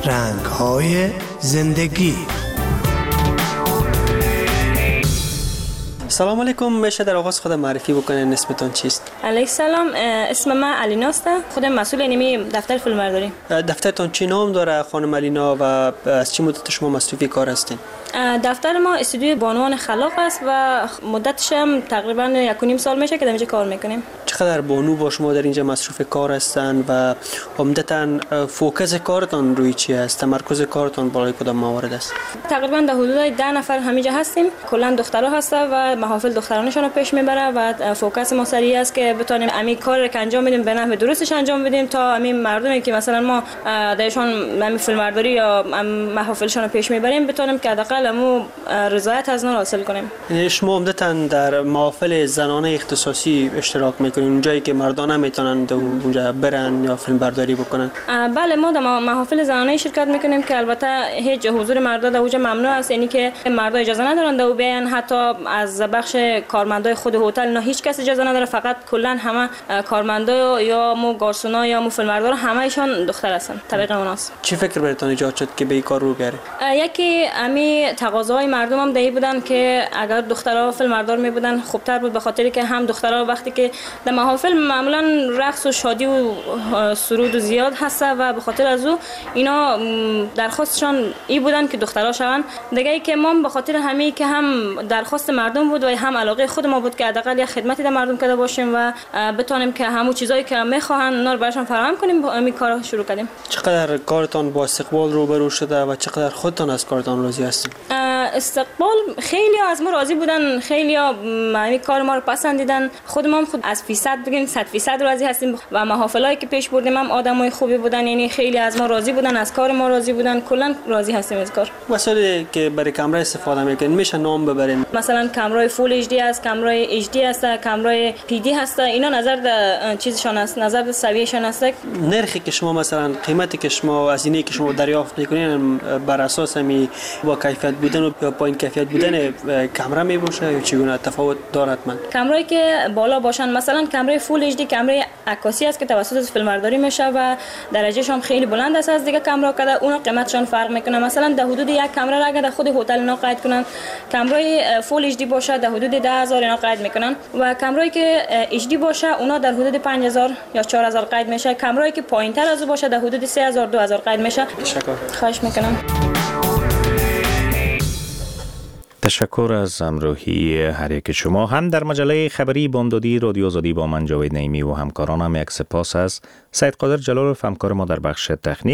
رنگ‌های زندگی. سلام علیکم. میشه در آغاز خود معرفی بکنین؟ اسمتون چیست؟ علیک سلام، اسم من علینا است. خودم مسئول نیمی دفتر فیلمبرداری. دفترتون چی نام داره خانم علینا و از چه مدت شما مصروفی کار هستین؟ دفتر ما استودیوی بانوان خلاق است و مدتش هم تقریبا 1.5 سال میشه که در اینجا کار میکنیم. چقدر بانو با شما در اینجا مصروف کار هستن و عمدتاً فوکس کارتان روی چی است؟ تمرکز کارتان بالای کدام موارد است؟ تقریبا در حدود 10 نفر همینجا هستیم. کلا دخترها هستن و محافل دخترانشون رو پیش میبره و فوکس ما سریع است که بتونیم همین کار رو که انجام بدیم به نحو درستش انجام بدیم تا همین مردمی که مثلا ما درشون همین فیلمبرداری یا محافلشون رو پیش میبریم بتونیم که حداقل همو رضایت از اونها حاصل کنیم. شما عمدتاً در محافل زنانه اختصاصی اشتراک میکنین، اونجایی که مردان میتونن اونجا برن یا فیلمبرداری بکنن؟ بله، ما در محافل زنانه شرکت میکنیم که البته هیچ حضور مردا در اونجا ممنوع است، یعنی که مردا اجازه ندارن در بیان، حتی از بخش کارمندای خود هتل نه هیچ کس اجازه نداره، فقط کلا همه کارمندا یا مو گارسونا یا مو فیلمبردار همه ایشان دختر هستن. طریق اوناست. چی فکر براتون ایجاد شد که به این کار رو بره؟ یکی امی تقاضاهای مردم هم دایی بودن که اگر دخترها فیلمبردار می بودن خوبتر بود، به خاطری که هم دخترها وقتی که در محافل معمولا رقص و شادی و سرود و زیاد هست و به خاطر از او اینا درخواستشان ای بودن که دخترها شون. دیگه ای که ما به خاطر همین که هم درخواست مردم بود و هم علاقه خود ما بود که حداقل یک خدمتی در مردم کرده باشیم و بتونیم که همو چیزایی که میخواهن اونا رو براشون فراهم کنیم. با همین کارا شروع کردیم. چقدر کارتان با استقبال روبرو شده و چقدر خودتان از کارتان راضی هستید؟ استقبال خیلی از ما راضی بودن، خیلی همین کار ما رو پسندیدن. خود ما هم خود از فیصد بگیم 100% راضی هستیم و محافلایی که پیش بردیم هم آدمای خوبی بودن، یعنی خیلی از ما راضی بودن، از کار ما راضی بودن، کلا راضی هستیم از کار. وسایلی که برای کامera استفاده میکنین میشه نام ببرین؟ مثلا کامرای فول اچ دی است، کامرای اچ دی است، کامرای پی دی هست. اینا نظر به چیزشون است، نظر به سویهشون است. نرخی که شما مثلا قیمتی که شما از اینی که شما دریافت میکنین بر اساس می با کیفیت بودن و یا پایین کیفیت بودن کامera می باشه یا چگونه تفاوت دارد؟ من کامرایی که بالا باشن، مثلا کامرای فول اچ دی کامرای عکاسی است که توسط فیلمبرداری میشه و درجهش هم خیلی بلند است از دیگه کامرا که اون قیمتشون فرق میکنه. مثلا در حدود یک کامرا را اگه در خود هتل اینا قید کنن، کامرای فول اچ دی باشه در حدود 10000 اینا قید میکنن و کامرایی که اچ دی باشه اونا در حدود 5000 یا 4000 قید میشه. کامرایی که پایینتر از باشه در حدود 3000 2000 قید میشه. خواهش میکنم. تشکر از همراهی هر یک شما. هم در مجله خبری بامدادی رادیو آزادی با من جاوید نعیمی و همکارانم یک سپاس از سید قادر جلال همکار ما در بخش تکنیک.